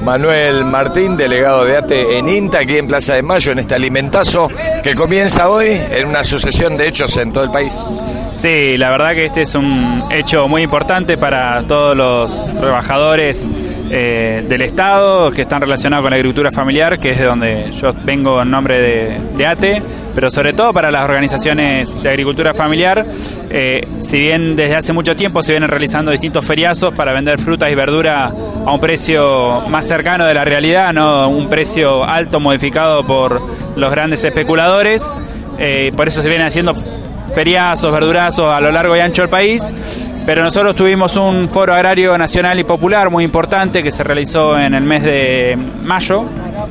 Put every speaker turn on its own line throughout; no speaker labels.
Manuel Martín, delegado de ATE en INTA, aquí en Plaza de Mayo, en este alimentazo que comienza hoy en una sucesión de hechos en todo el país.
Sí, la verdad que este es un hecho muy importante para todos los trabajadores del Estado que están relacionados con la agricultura familiar, que es de donde yo vengo en nombre de ATE, pero sobre todo para las organizaciones de agricultura familiar. Si bien desde hace mucho tiempo se vienen realizando distintos feriazos para vender frutas y verduras a un precio más cercano de la realidad, no un precio alto modificado por los grandes especuladores, por eso se vienen haciendo feriazos, verdurazos a lo largo y ancho del país. Pero nosotros tuvimos un foro agrario nacional y popular muy importante que se realizó en el mes de mayo,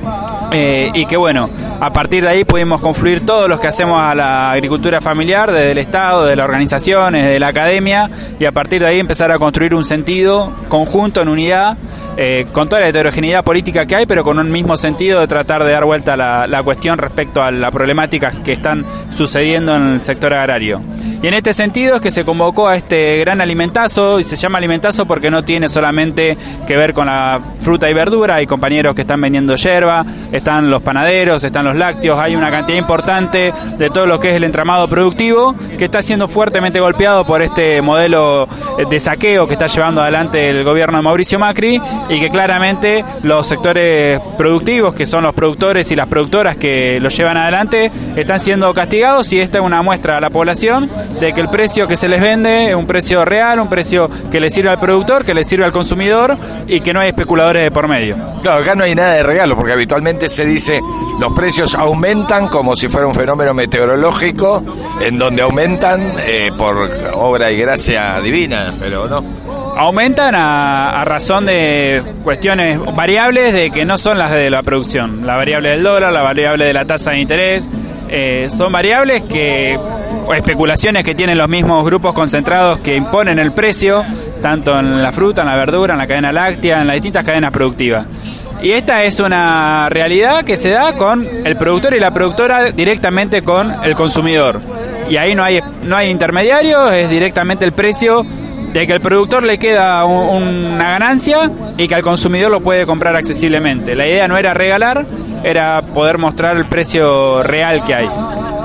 y que bueno, a partir de ahí pudimos confluir todos los que hacemos a la agricultura familiar, desde el Estado, de las organizaciones, de la academia, y a partir de ahí empezar a construir un sentido conjunto, en unidad, con toda la heterogeneidad política que hay, pero con un mismo sentido de tratar de dar vuelta a la cuestión respecto a las problemáticas que están sucediendo en el sector agrario. Y en este sentido es que se convocó a este gran alimentazo, y se llama alimentazo porque no tiene solamente que ver con la fruta y verdura. Hay compañeros que están vendiendo yerba, están los panaderos, están los lácteos, hay una cantidad importante de todo lo que es el entramado productivo que está siendo fuertemente golpeado por este modelo de saqueo que está llevando adelante el gobierno de Mauricio Macri, y que claramente los sectores productivos, que son los productores y las productoras que lo llevan adelante, están siendo castigados, y esta es una muestra a la población de que el precio que se les vende es un precio real, un precio que le sirve al productor, que le sirve al consumidor, y que no hay especuladores de por medio.
Claro, acá no hay nada de regalo, porque habitualmente se dice los precios aumentan como si fuera un fenómeno meteorológico, en donde aumentan por obra y gracia divina, pero no.
Aumentan a razón de cuestiones variables de que no son las de la producción. La variable del dólar, la variable de la tasa de interés, son variables o especulaciones que tienen los mismos grupos concentrados que imponen el precio, tanto en la fruta, en la verdura, en la cadena láctea, en las distintas cadenas productivas. Y esta es una realidad que se da con el productor y la productora directamente con el consumidor. Y ahí no hay intermediarios, es directamente el precio de que al productor le queda una ganancia y que al consumidor lo puede comprar accesiblemente. La idea no era regalar, era poder mostrar el precio real que hay.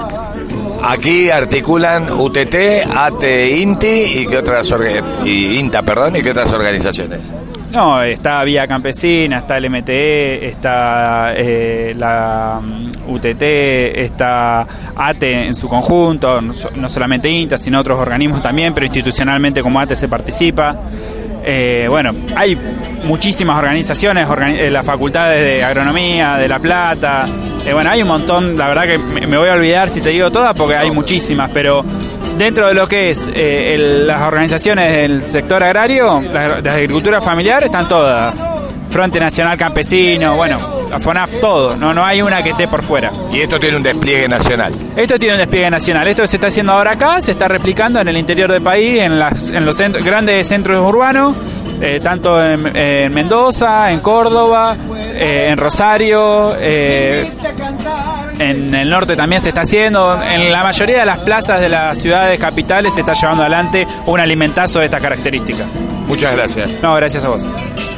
Aquí articulan UTT, ATE, INTI y INTA, ¿y qué otras organizaciones?
No, está Vía Campesina, está el MTE, está la UTT, está ATE en su conjunto, no solamente INTA, sino otros organismos también, pero institucionalmente como ATE se participa. Bueno, hay muchísimas organizaciones, las facultades de agronomía, de La Plata, bueno, hay un montón, la verdad que me voy a olvidar si te digo todas porque hay muchísimas, pero dentro de lo que es las organizaciones del sector agrario, de la agricultura familiar, están todas. Frente Nacional Campesino, bueno, la FONAF, todo, no hay una que esté por fuera.
Y esto tiene un despliegue nacional.
Esto tiene un despliegue nacional. Esto que se está haciendo ahora acá se está replicando en el interior del país, en los grandes centros urbanos, tanto en Mendoza, en Córdoba, en Rosario, en el norte también se está haciendo. En la mayoría de las plazas de las ciudades capitales se está llevando adelante un alimentazo de esta característica.
Muchas gracias.
No, gracias a vos.